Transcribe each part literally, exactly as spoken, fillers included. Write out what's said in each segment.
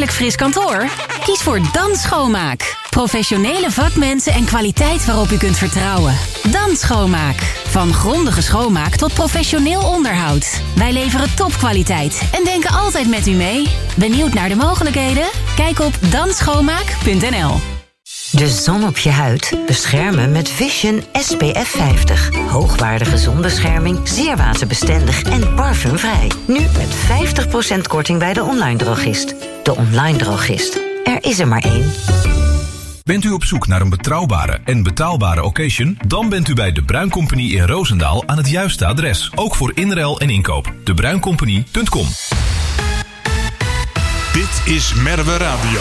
heerlijk fris kantoor? Kies voor Dan Schoonmaak. Professionele vakmensen en kwaliteit waarop u kunt vertrouwen. Dan Schoonmaak. Van grondige schoonmaak tot professioneel onderhoud. Wij leveren topkwaliteit en denken altijd met u mee. Benieuwd naar de mogelijkheden? Kijk op dan schoonmaak punt n l. De zon op je huid beschermen met Vision S P F vijftig. Hoogwaardige zonbescherming, zeer waterbestendig en parfumvrij. Nu met vijftig procent korting bij de online drogist. De online drogist. Er is er maar één. Bent u op zoek naar een betrouwbare en betaalbare occasion? Dan bent u bij De Bruin Company in Roosendaal aan het juiste adres. Ook voor inruil en inkoop. de bruin company punt com. Dit is Merwe Radio.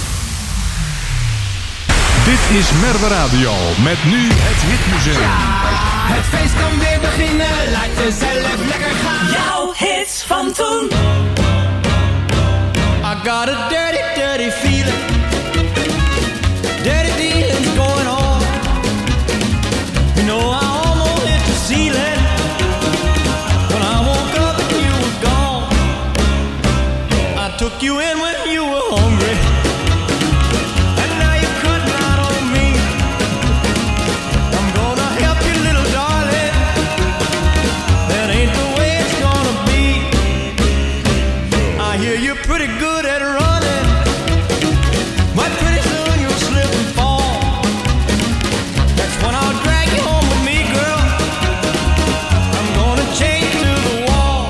Dit is Merwe Radio met nu het Hitmuseum. Ja, het feest kan weer beginnen, laat jezelf lekker gaan. Jouw hits van toen. I got a dirty, dirty feeling. Dirty dealing's going on. You know I almost hit the ceiling. When I woke up you were gone. I took you in when you were hungry. Pretty good at running, but pretty soon you'll slip and fall. That's when I'll drag you home with me, girl. I'm gonna chain you to the wall.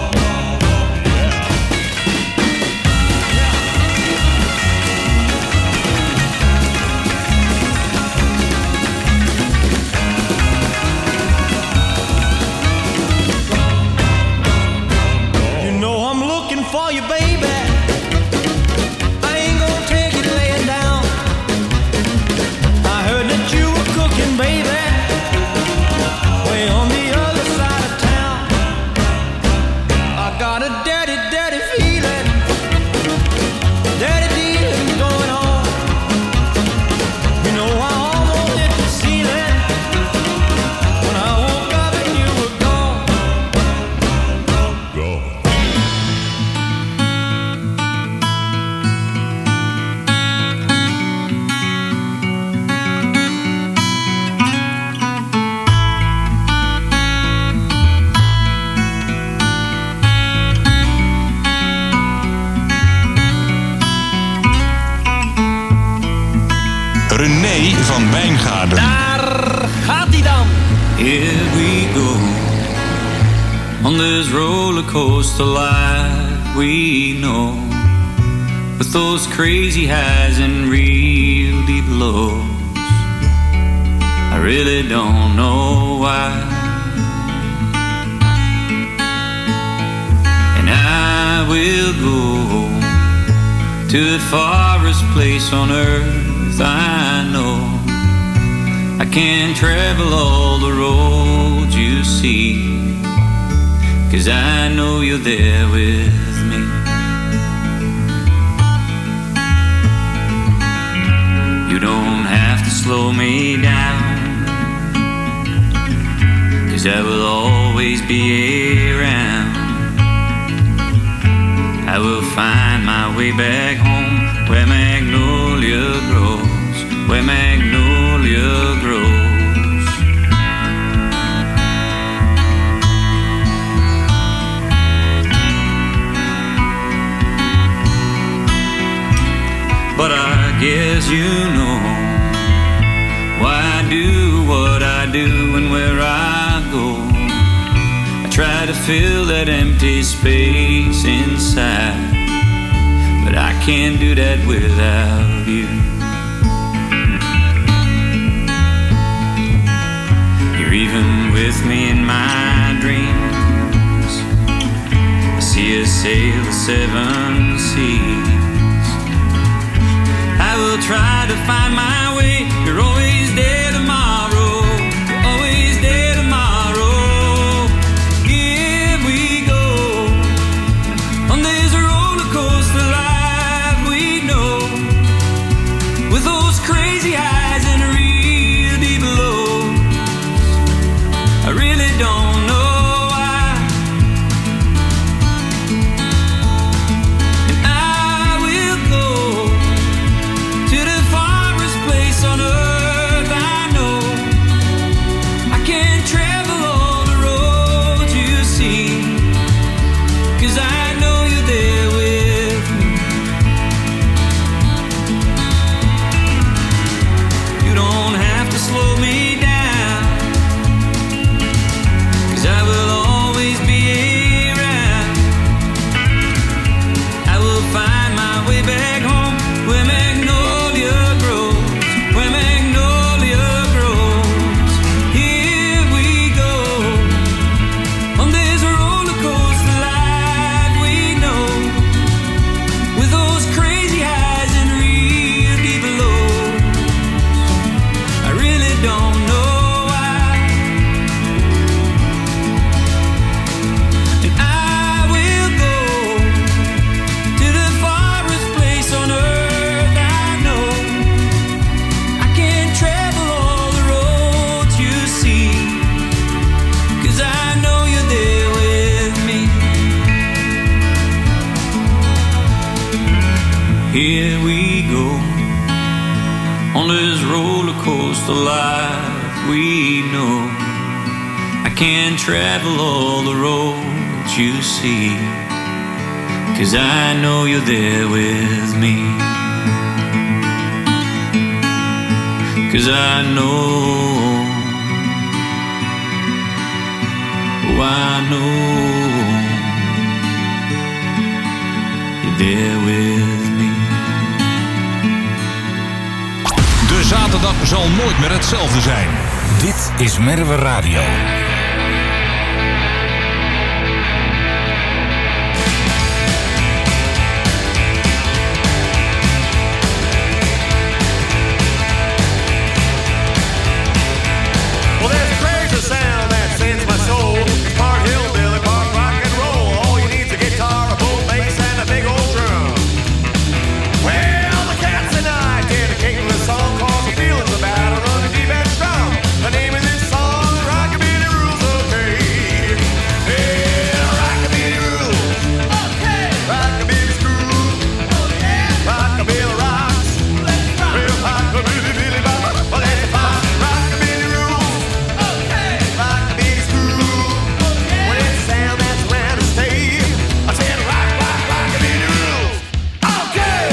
You know I'm looking for you, baby. Baby, way on the other side of town. I got a dirty, dirty feeling. Dirty dealing's going on. You know I almost hit the ceiling. When I woke up and you were gone. Gone. René van Wijngaarden. Daar gaat hij dan. Here we go on this roller coaster life we know, with those crazy highs and real deep lows. I really don't know why, and I will go to the farthest place on earth I know. I can't travel all the roads you see, 'cause I know you're there with me. You don't have to slow me down, 'cause I will always be around. I will find my way back home, where magnolia grows, where magnolia grows. But I guess you know why I do what I do and where I go. I try to fill that empty space inside, but I can't do that without you. You're even with me in my dreams. I see us sail the seven seas. I will try to find my way. You're always there tomorrow. You're always there tomorrow. Here we go on this roller coaster life we know, with those crazy highs and real deep lows. I really don't know why, and I will go Here we go on this roller coaster life we know. I can't travel all the roads you see, 'cause I know you're there with me. 'Cause I know, oh I know you're there with me. De zaterdag zal nooit meer hetzelfde zijn. Dit is Merwe Radio. Well, there's a crazy sound that sends my soul. It's part hillbilly, part rock and roll. All you need's a guitar, a boat bass, and a big old drum. Well, the cats and I dedicating this song called "The Feelings About a Running Deep and Strong." The name of this song, Rockabilly Rules, okay. Yeah, Rockabilly Rules, okay. Rockabilly's cool, oh yeah. Rockabilly rocks, let's rock. Well, Rockabilly, Billy Bob, well, let's rock. Rockabilly Rules. Rockabilly's cool. When it's a sound that's around to stay. I said rock, rock, rockabilly rules. Okay.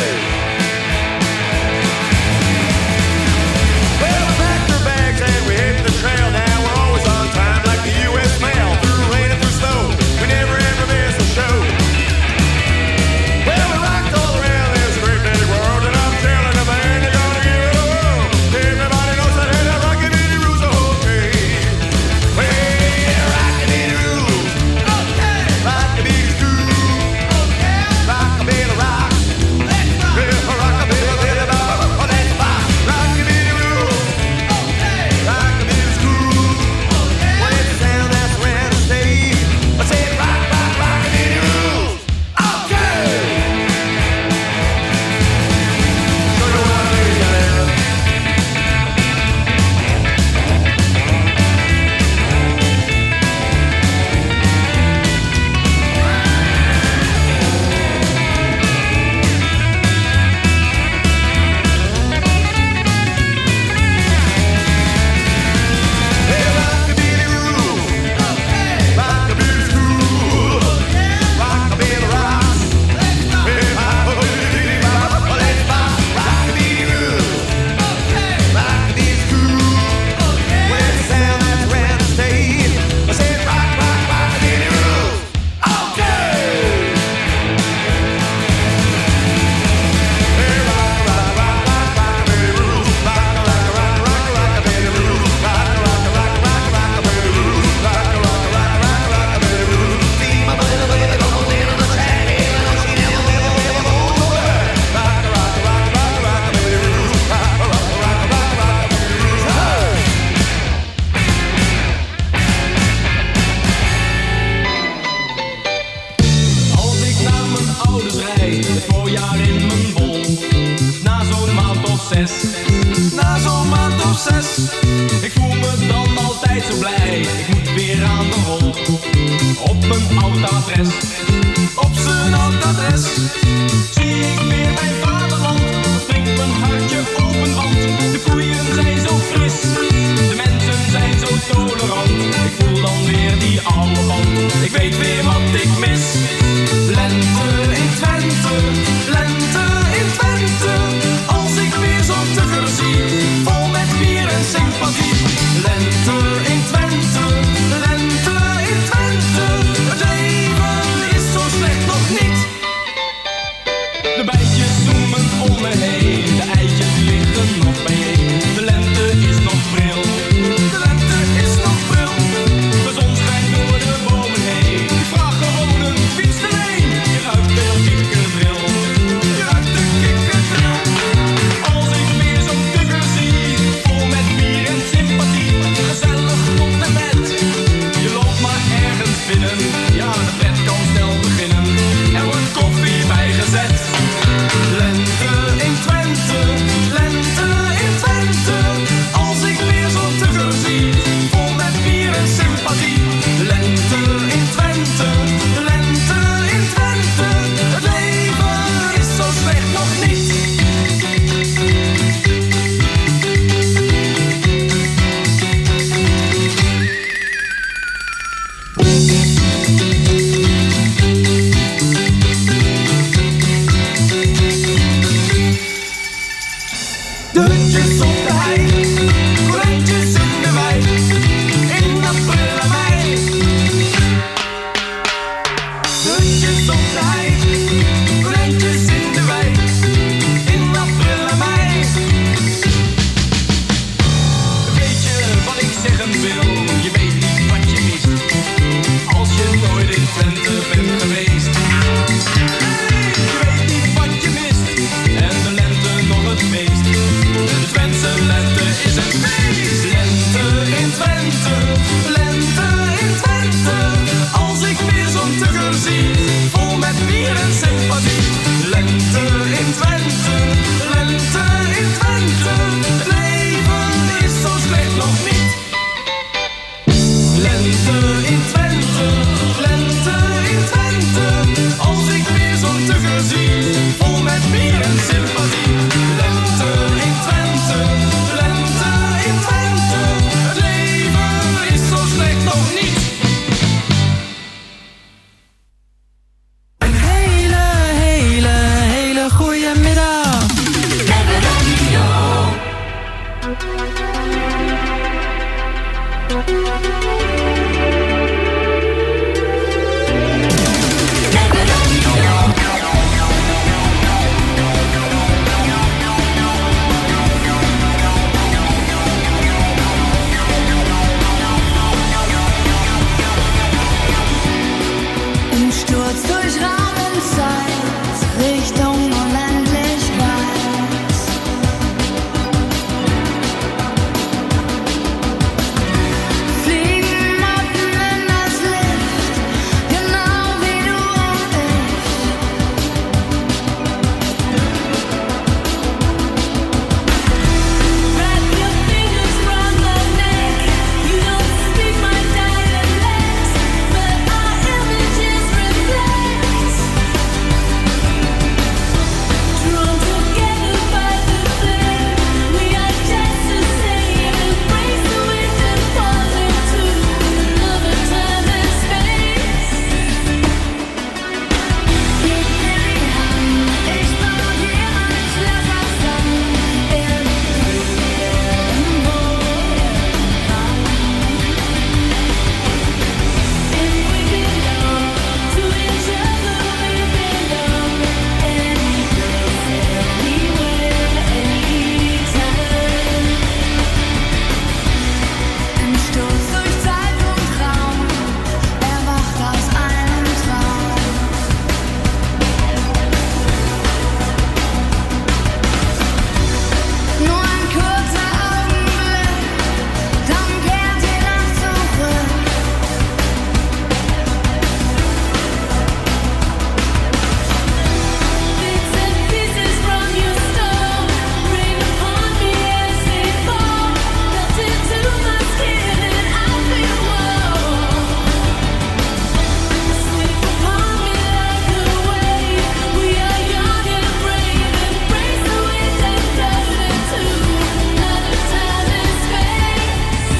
Well, we packed our bags and we hit the trail. Now we're always on time like the U S mail. Through rain and through snow, we never ever miss a show. Well, we rocked all around this great big world, and I'm telling the band you're gonna give it a whirl. Everybody knows that hey, that rockabilly rules are okay. Well, rockabilly rules, okay. Rockabilly's cool, okay. Rockabilly rocks, let's rock. Well, rockabilly, billy bob, oh, let's rock. Rockabilly rules, okay. Rockabilly's cool, okay. When it's a sound that's around to stay. I said rock, rock, rockabilly rules, okay. Show you what I mean, goddamn. Hey, rockabilly rules, okay. Rockabilly's cool, yeah. Rockabilly rocks, let's rock. Hey, rockabilly bop, oh, let's rock. Rockabilly rules, okay. Rockabilly's cool, yeah. When it's a sound that's around to stay. I said rock, rock, rockabilly rules, okay. Hey, rock, rock, rock, rock, rockabilly rules. Rock, rock, rock, rock, rockabilly rules. Rock, rock, rock, rock, rockabilly rules. Rock, rock, rock, rock, rockabilly rules. See my little baby goes into the track, even though she never, never, never goes away. Rock, rock, rock, rock, rockabilly rules. Rock, rock, rock, rock, rockabilly rules. Hey! Als ik naar mijn ouders rijd, het voorjaar in mijn bol. Na zo'n maand of zes, na zo'n maand of zes. Ik voel me dan altijd zo blij, ik moet weer aan de rol. Op mijn oud adres, op zijn oud adres. Zie ik weer mijn vaderland, springt mijn hartje open, want de koeien zijn zo fris. De mensen zijn zo tolerant, ik voel dan weer die oude band. Ik weet weer wat ik mis. Lente in Twente, lente in Twente. Als ik weer zo'n tugger zie, vol met bier en sympathie. Lente in Twente, lente in Twente. Het leven is zo slecht nog niet. in Twente, lente in Twente. Het leven is zo slecht nog niet. Lente in Twente, lente in Twente. Als ik weer zo'n tugger zie, vol met bier en sympathie. Lente in Twente, lente in Twente. Het leven is zo slecht nog niet. Een hele, hele, hele goede middag. Merwe Radio. Im Sturz durch Raum und Zeit, Richtung Unendlichkeit. Fliegen Motten in das Licht, genau wie du und ich. Wrap your fingers round my neck. You don't speak my dialect, but our images reflect. Drawn together by the flame, we are just the same. Embrace the wind and fall into another time and space. Gib mir die Hand, ich baue dir ein Schloss aus Sand. Irgendwo, irgendwann. If we belong to each other, we belong any place, anywhere, anytime. Im Sturz durch Zeit und Raum, erwacht aus einem Traum. Nur ein kurzer Augenblick, dann kehrt die Nacht zurück. Bits and pieces from your stone rain upon me as they fall, melt into my skin and I feel warm. Sweep upon me like a wave. We are young and brave, embrace the wind and float into another time and space.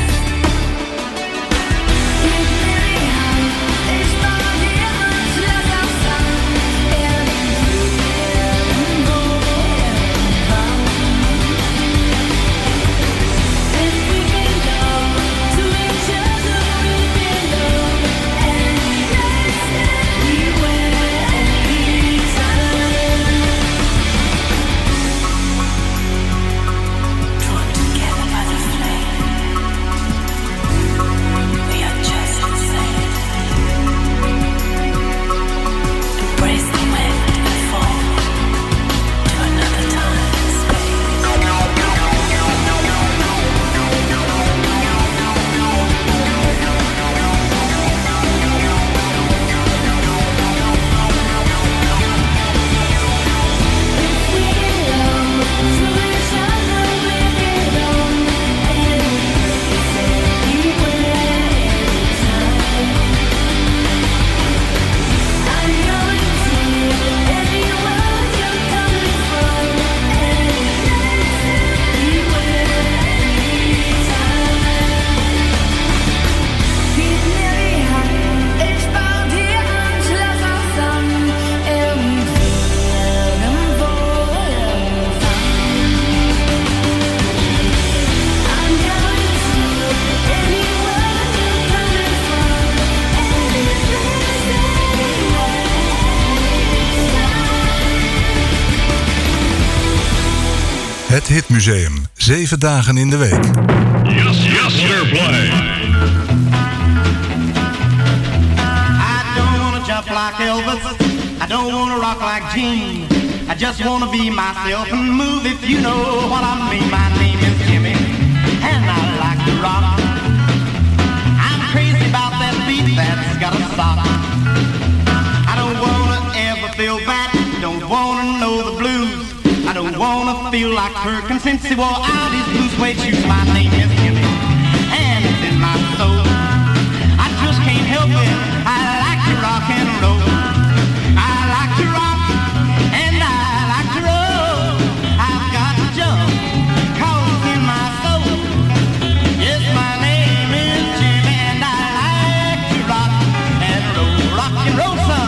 Gib mir die Hand, ich baue dir ein Schloss aus Sand. Irgendwo, irgendwann. If we belong to each other, we belong any place, anywhere, anytime. Drawn together by the flame, we are just the same. Embrace the wind and fall to another time and space. Het Hitmuseum. Zeven dagen in de week. Yes, yes, sir, play. I don't wanna jump like Elvis. I don't wanna rock like Gene. I just wanna be myself and move if you know what I mean. My name is Jimmy, and I like to rock. I'm crazy about that beat that's got a stop. I don't wanna ever feel bad. Don't wanna know the don't wanna feel like Perkins since he wore out his blue suede shoes. My name is Jimmy, and it's in my soul. I just can't help it. I like to rock and roll. I like to rock and I like to roll. I've got to jump, 'cause it's in my soul. Yes, my name is Jimmy, and I like to rock and roll. Rock and roll, son.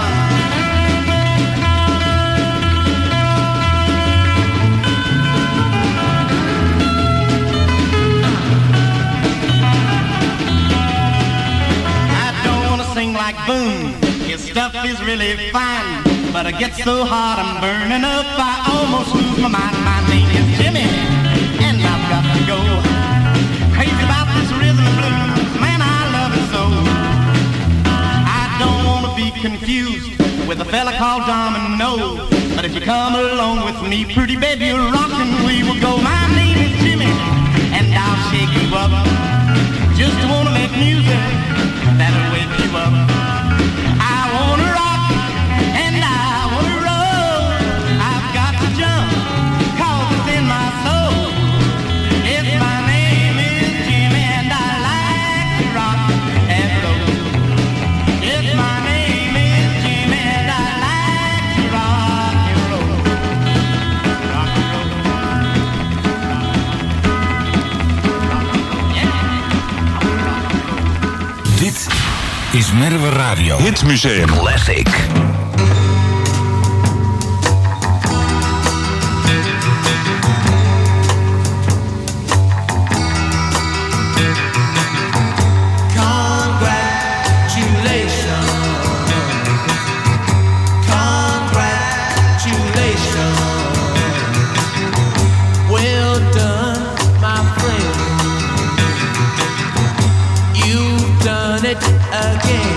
Like Boone, his stuff is really fine, but I get so hot I'm burning up, I almost lose my mind. My name is Jimmy, and I've got to go. Crazy about this rhythm and blues, man, I love it so. I don't want to be confused with a fella called Domino, but if you come along with me, pretty baby, you're rockin', we will go. My name is Jimmy, and I'll shake you up. Just wanna make music that'll wake you up. I wanna rock and I wanna roll. I've got to jump, 'cause it's in my soul. Yes, my name is Jimmy, and I like to rock and roll. Yes, my name is Jimmy, and I like to rock and roll. Rock and roll. Dit is Merwe Radio. Hitmuseum Classic. Again,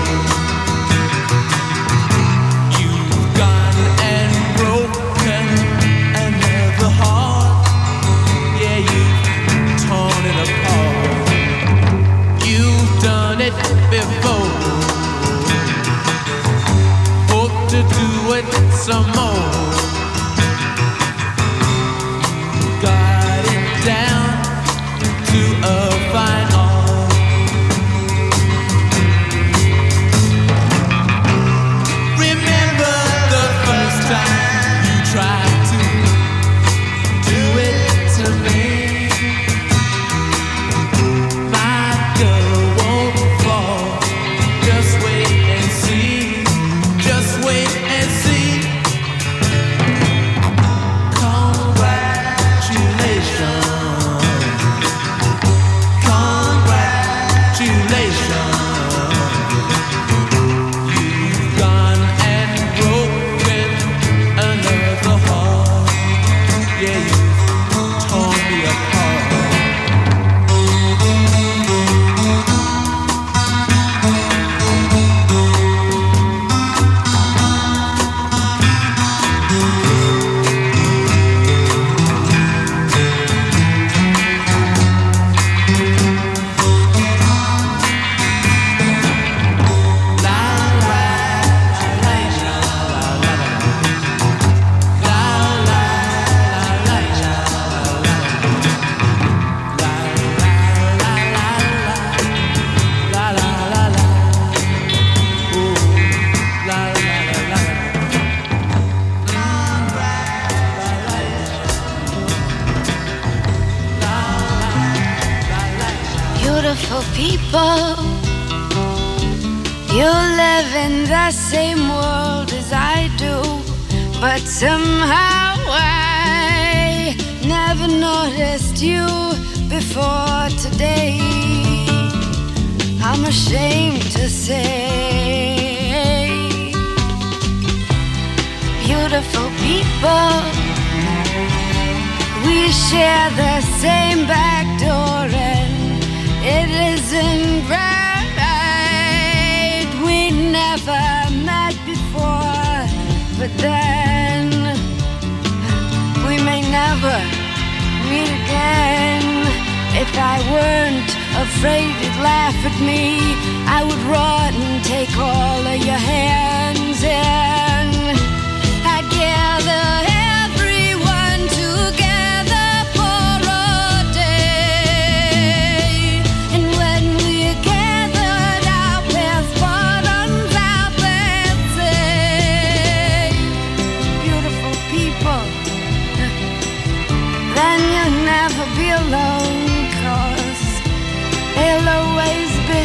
you've gone and broken another heart. Yeah, you've torn it apart. You've done it before. Hope to do it some more. Got it down to a fine art. Beautiful people, you live in the same world as I do, but somehow I never noticed you before today. I'm ashamed to say, beautiful people, we share the same back door and it isn't right. We never met before, but then we may never meet again. If I weren't afraid you'd laugh at me, I would run and take all of your hands and I'd gather everyone to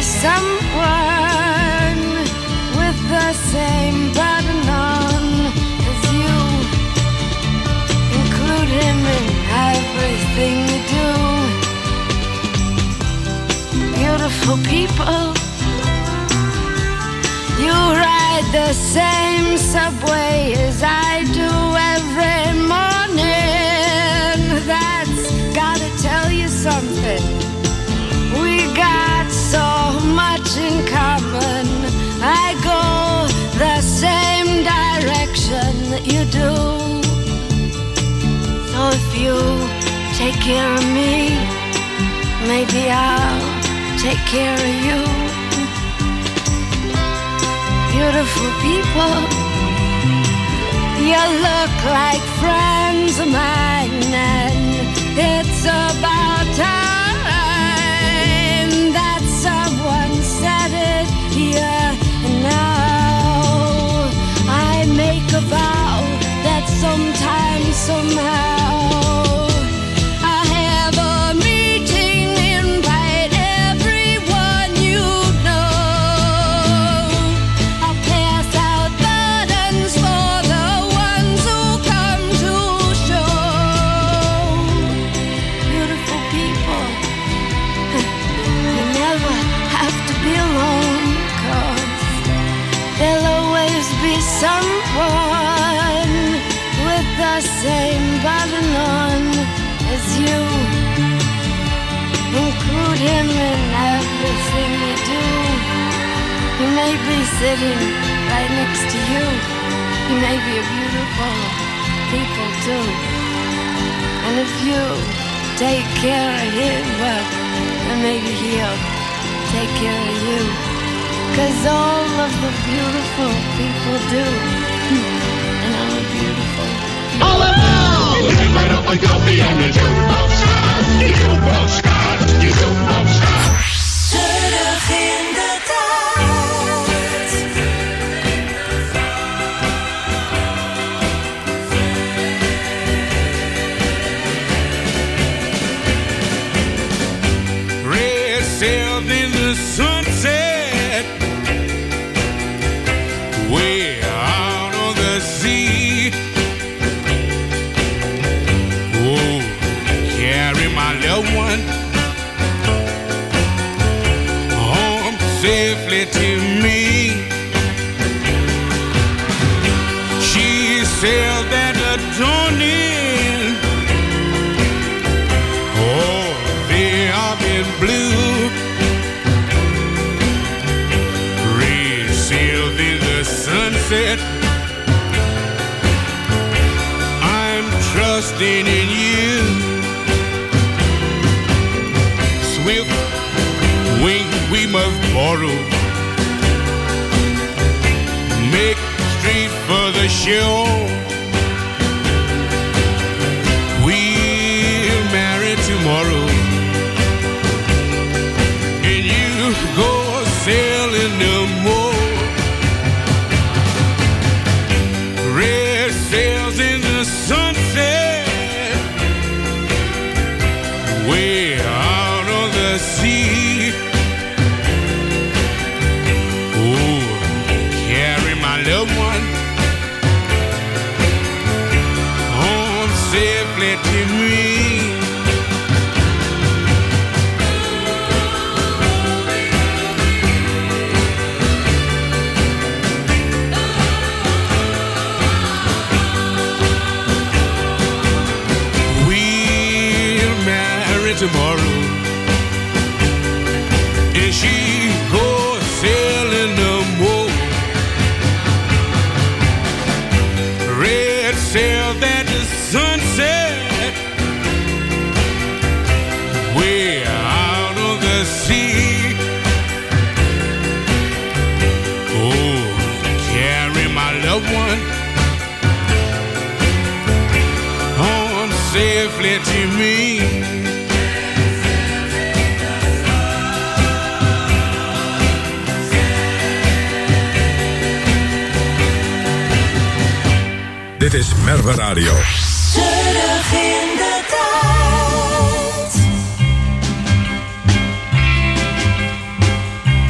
someone with the same burden on as you. Include him in everything you do. Beautiful people, you ride the same subway as I do every morning. That's gotta tell you something. We got so much in common. I go the same direction that you do. So if you take care of me, maybe I'll take care of you. Beautiful people, you look like friends of mine, and it's about time that someone said it here and now. I make a vow that sometime, somehow, I'll have a meeting, invite everyone you know. I'll pass out burdens for the ones who come to show. Beautiful people, you never have to be alone, 'cause there'll always be someone with the same burden on as you. Include him in everything you do. He may be sitting right next to you. He may be a beautiful people too. And if you take care of him, well, then maybe he'll take care of you. 'Cause all of the beautiful people do. And I'm a beautiful people. All around! Right up and coffee and the jukebox scars. The jukebox scars. The jukebox scars. Terug in de tijd. Red sails in the sunset, way out on the sea. Oh, carry my little one home safely to me. She sailed at the dawning. Oh, they are in blue. Red sailed in the sunset. I'm trusting in you. Swift wing we must borrow. Make straight for the shore. We'll marry tomorrow. And you go sailing no more. Red sails in the sunset, way out on the sea. Oh, carry my loved one home safely to me. We'll marry tomorrow, and she goes sailing no more. Red sails at the sunset, way out on the sea. Oh, carry my loved one home safely to me. Dit is Merwe Radio. Terug in de tijd.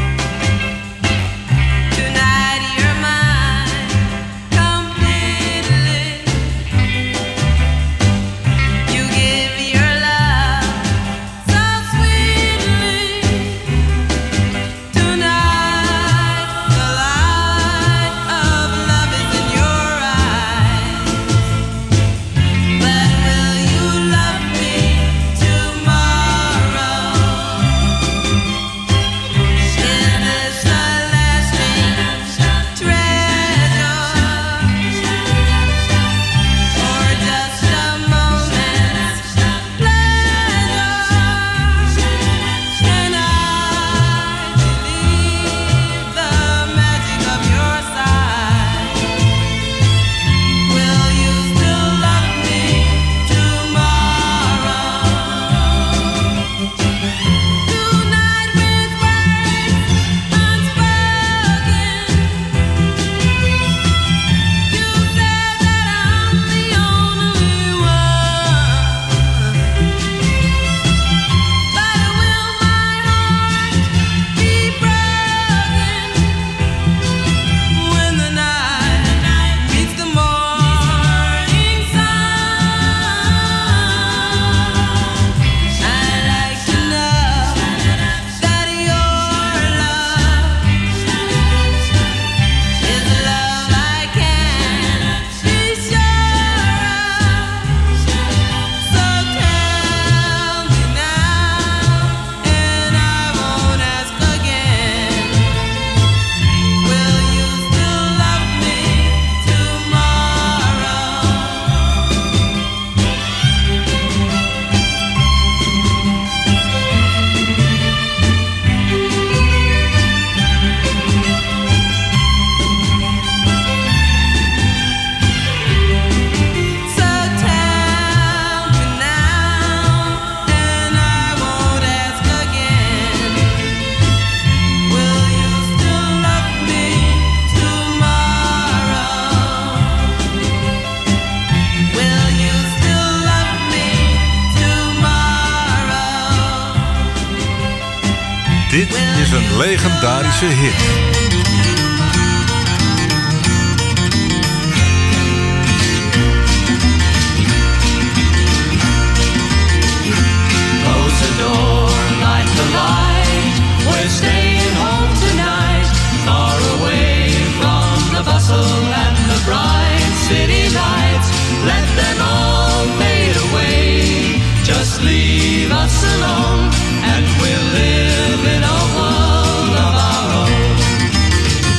Dit is een legendarische hit. Close the door, light the light. We're staying home tonight, far away from the bustle and the bright city lights. Let them all fade away. Just leave us alone, and we'll live in a world of our own.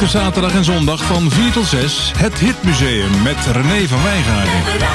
zaterdag en zondag van vier tot zes... het Hitmuseum met René van Wijngaarden.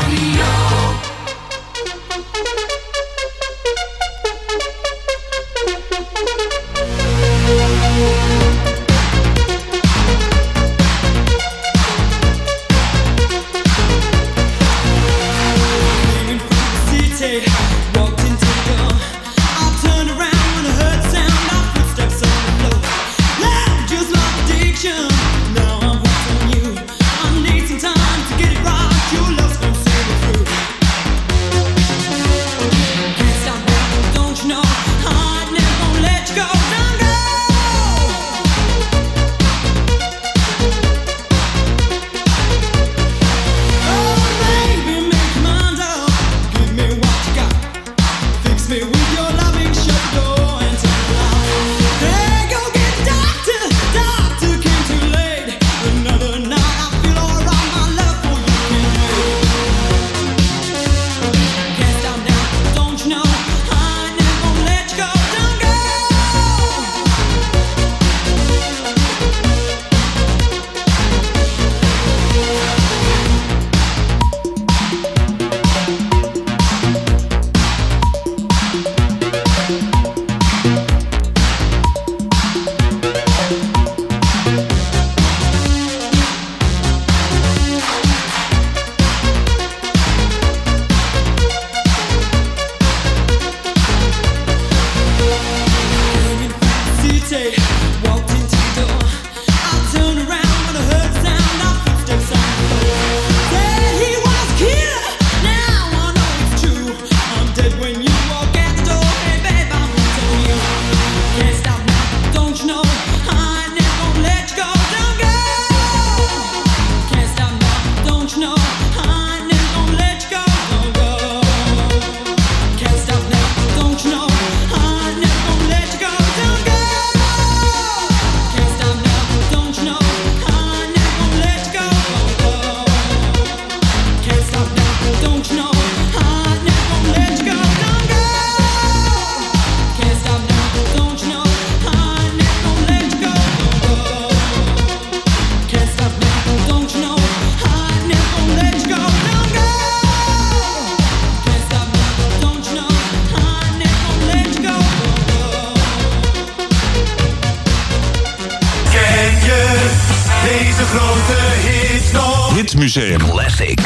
Museum Classic.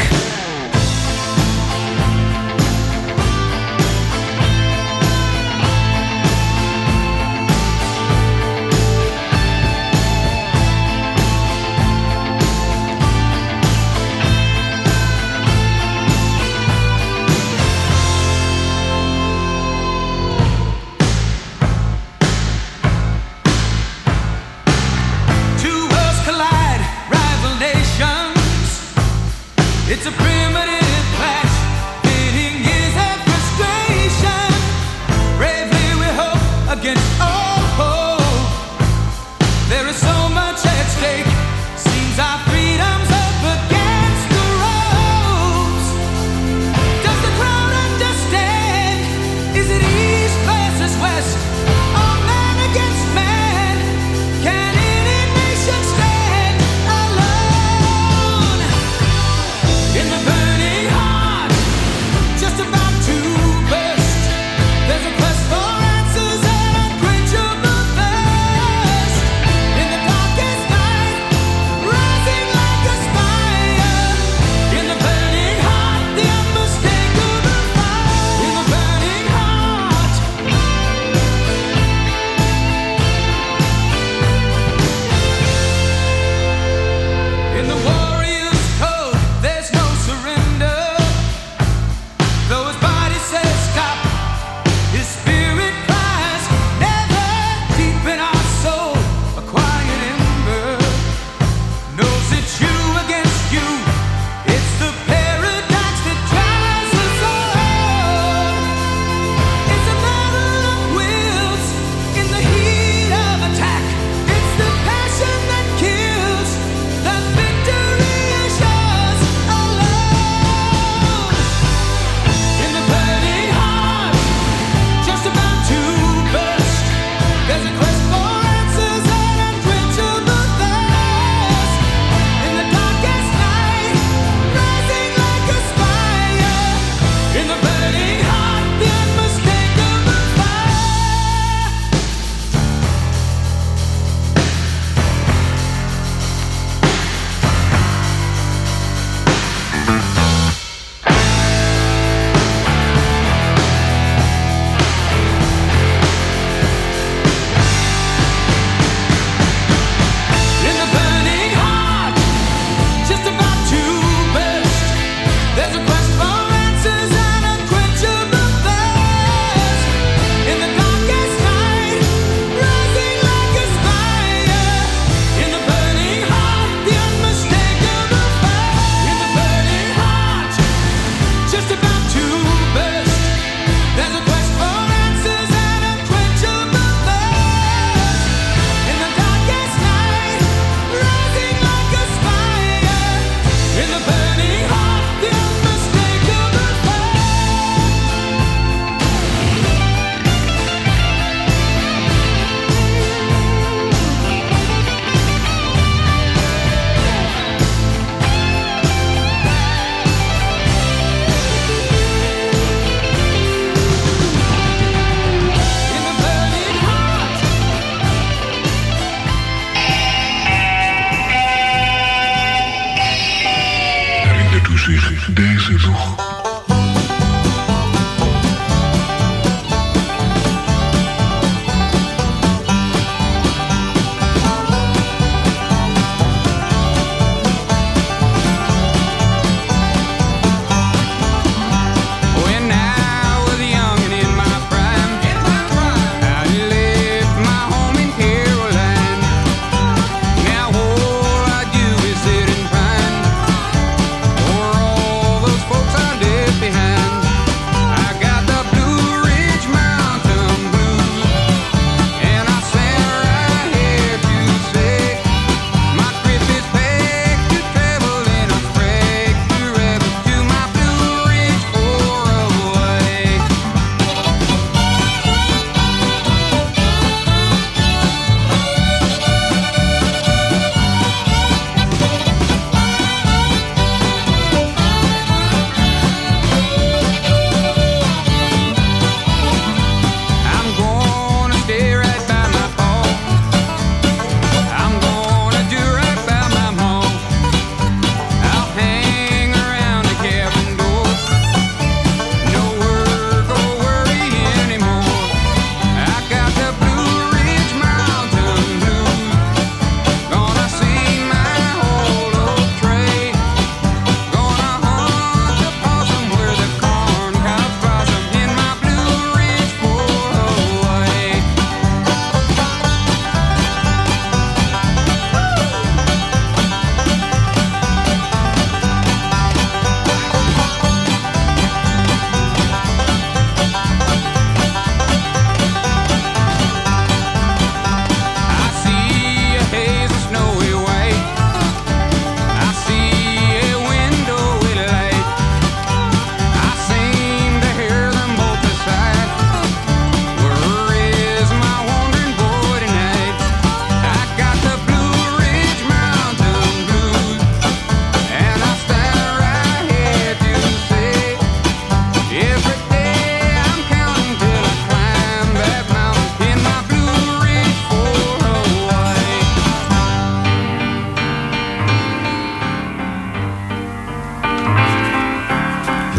Two worlds collide, rival nations. It's a pretty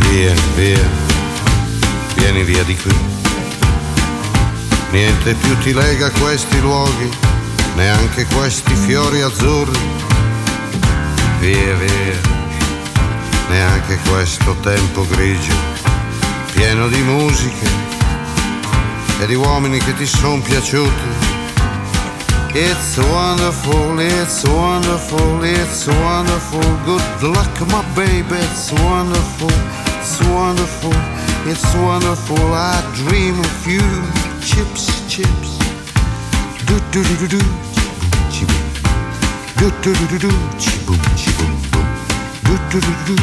Via, via, vieni via di qui. Niente più ti lega a questi luoghi, neanche questi fiori azzurri. Via, via, neanche questo tempo grigio, pieno di musiche e di uomini che ti son piaciuti. It's wonderful, it's wonderful, it's wonderful. Good luck, my baby, it's wonderful, it's wonderful, it's wonderful. I dream of you. Chips, chips. Do do do do do. Chi-boom. Do do do do do. Chi-boom, chi-boom, boom. Do do do do do.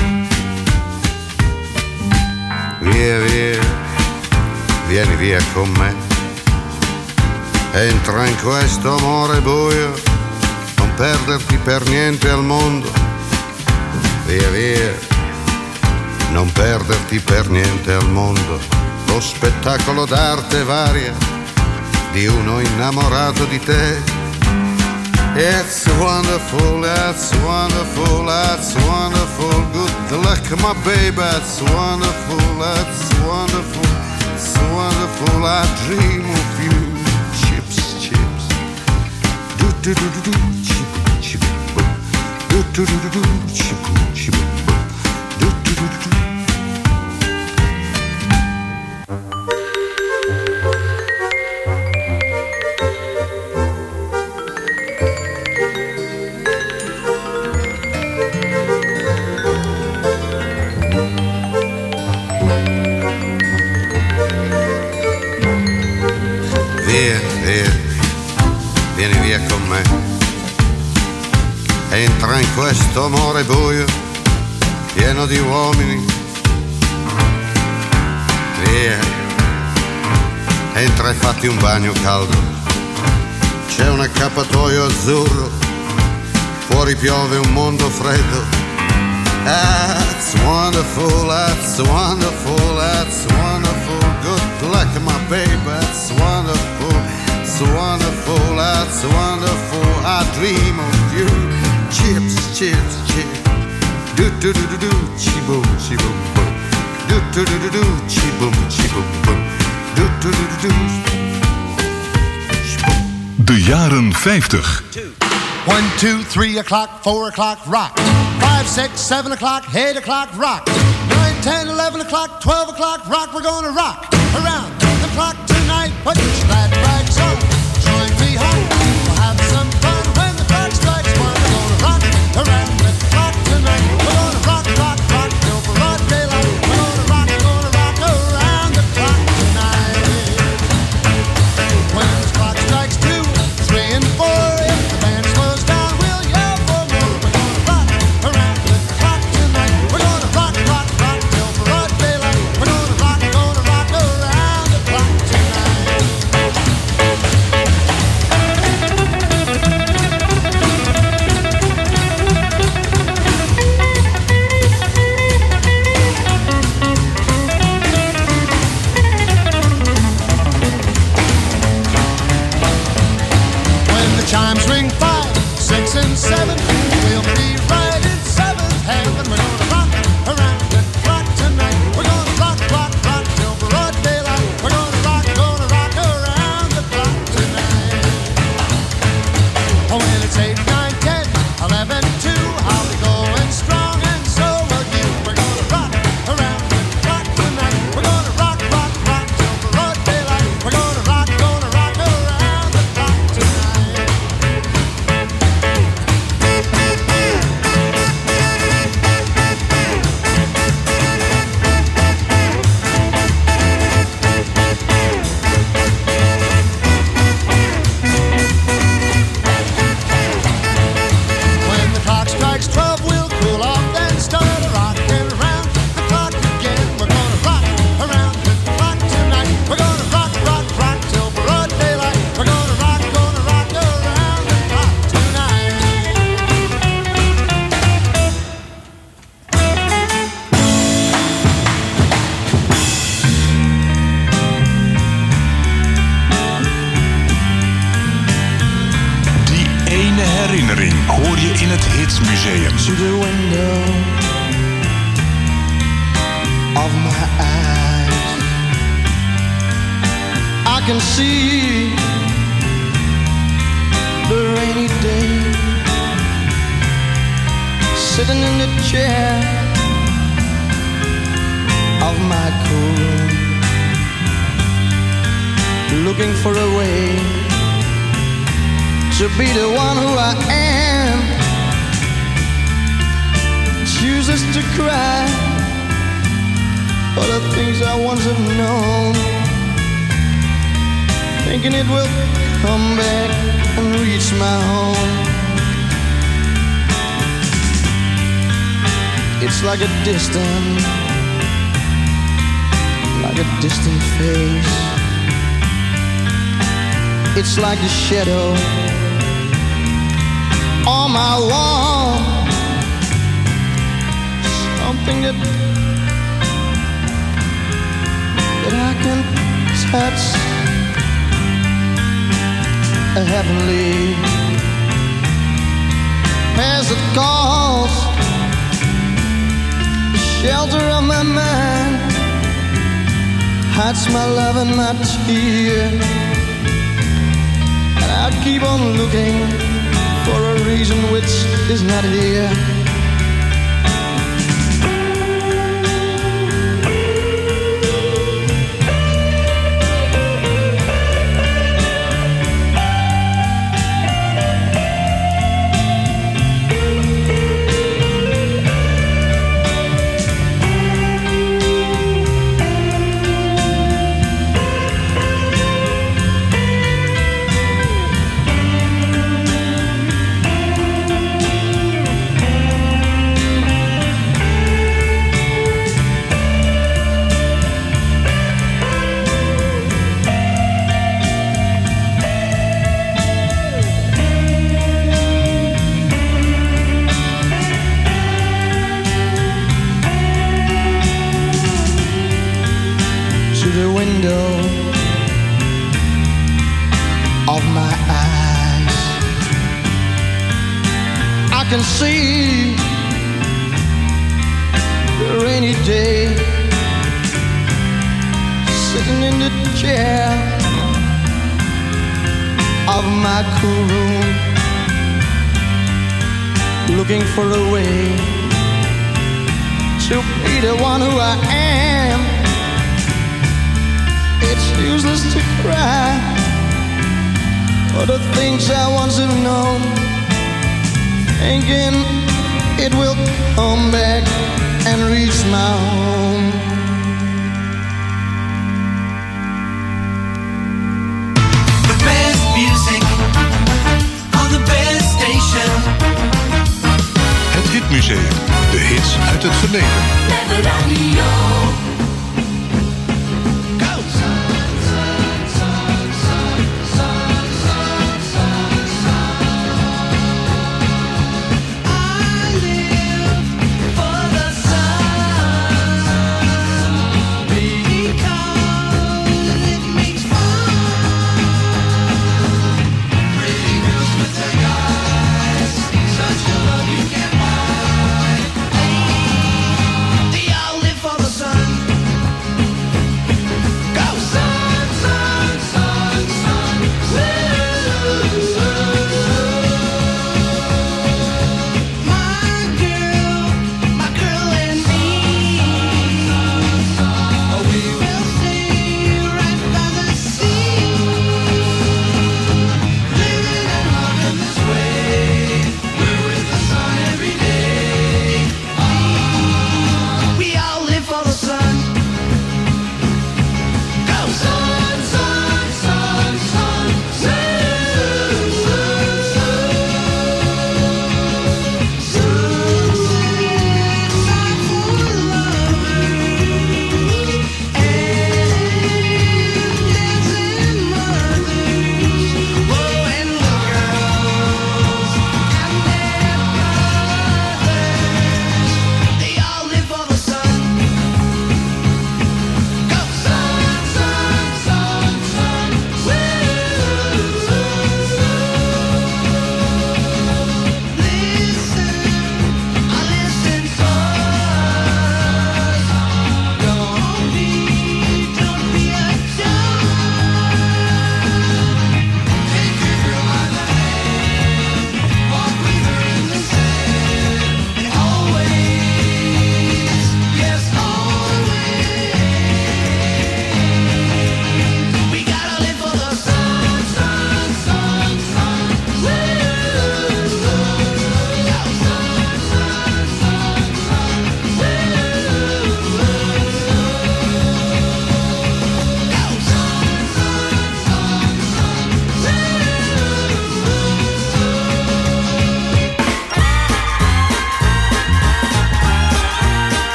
Via, via, vieni via con me. Entra in questo amore buio, non perderti per niente al mondo. Via, via, non perderti per niente al mondo. Lo spettacolo d'arte varia di uno innamorato di te. It's wonderful, it's wonderful, it's wonderful. Good luck, my baby, it's wonderful, it's wonderful, it's wonderful. I dream of you. Do do do do, chi-boom, chi-boom, boom. Do do do do do, chi-boom, chi-boom, boom. Do do do do do. Via, via, vieni via con me. Entra in questo amore buio, pieno di uomini. Via, entra e fatti un bagno caldo. C'è un accappatoio azzurro, fuori piove un mondo freddo. That's wonderful, that's wonderful, that's wonderful. Good luck, my baby, that's wonderful. It's wonderful, that's wonderful. I dream of you. Chips, chips, chips. Do do do do do. Chi-boom, chi-boom, boom. Do do do do do. Chi-boom, chi-boom, boom. Do do do do do. De jaren vijftig. One, two, three o'clock, four o'clock, rock. Five, six, seven o'clock, eight o'clock, rock. Nine, ten, eleven o'clock, twelve o'clock, rock. We're gonna rock around the clock tonight. Put your glad rags on. Join me home. We'll have some fun when the clock strikes one. We're gonna rock around the clock tonight. We're gonna rock, rock, rock till broad daylight. We're gonna rock, gonna rock around the clock tonight. When the clock strikes two, three, and four, if the band slows down, we'll yell for more. We're gonna rock around the clock tonight. We're gonna rock, rock, rock till broad daylight. We're gonna rock, gonna rock around the clock tonight. When the chimes ring five, six, and seven, we'll be right in seventh heaven. We're gonna rock around the clock tonight. We're gonna rock, rock, rock till broad daylight. We're gonna rock, gonna rock around the clock tonight. Oh, when it's eight, nine, ten, eleven, two, I'll be going strong, and so will you. We're gonna rock around the clock tonight. We're gonna rock, rock, rock till broad daylight. We're gonna rock, gonna rock around the clock tonight. When the clock strikes twelve, we'll cool off, then start rocking around the clock again. We're gonna rock around the clock tonight. We're gonna rock, rock, rock till broad daylight. We're gonna rock, gonna rock around the clock tonight. Die ene herinnering hoor je in het Hitsmuseum. To the window, of my eyes. I can see the rainy day, sitting in the chair of my cool room, looking for a way to be the one who I am. Chooses to cry for the things I once have known, thinking it will come back and reach my home. It's like a distant, like a distant face. It's like the shadow on my wall, something that that I can touch, a heavenly as it calls, the shelter of my mind, hides my love and my tear, and I keep on looking for a reason which is not here. I can see the rainy day, sitting in the chair of my cool room, looking for a way to be the one who I am. It's useless to cry for the things I once have known, thinking it will come back and reach my home. The best music on the best station. Het Hitmuseum. De hits uit het verleden.